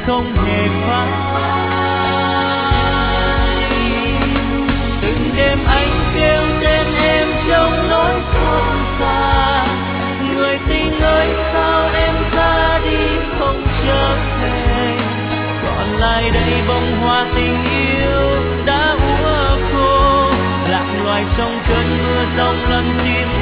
không hề phai. Từng đêm anh kêu tên em trong nỗi xót xa, người tình ơi sao em ra đi không trở về, còn lại đây bông hoa tình yêu đã úa khô, lạc loài trong cơn mưa giông lăn tim